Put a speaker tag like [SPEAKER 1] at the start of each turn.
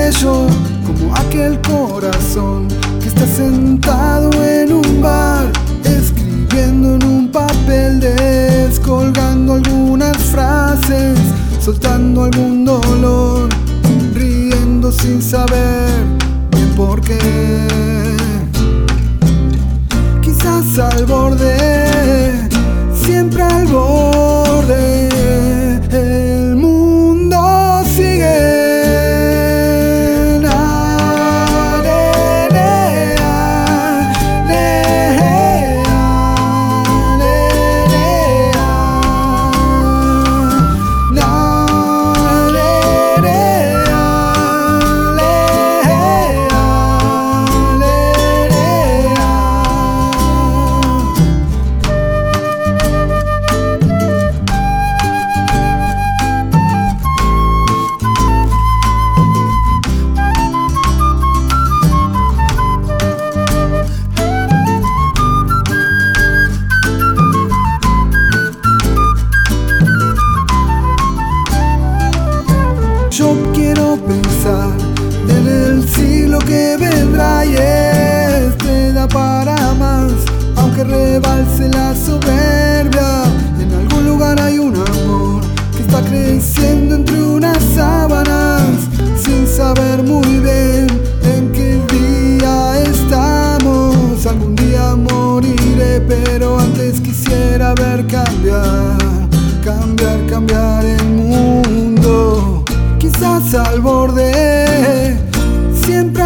[SPEAKER 1] bello como aquel corazón que está sentado en un bar, escribiendo en un papel, descolgando algunas frases, soltando algún dolor, riendo sin saber bien por qué. Quizás al borde, siempre al borde, el mundo sigue. Yo quiero pensar en el siglo que vendrá y este da para más, aunque rebalse la soberbia. En algún lugar hay un amor que está creciendo entre unas sábanas, sin saber muy bien en qué día estamos. Algún día moriré, pero antes quisiera ver cambiar, cambiar, cambiar el mundo. Quizás al borde, siempre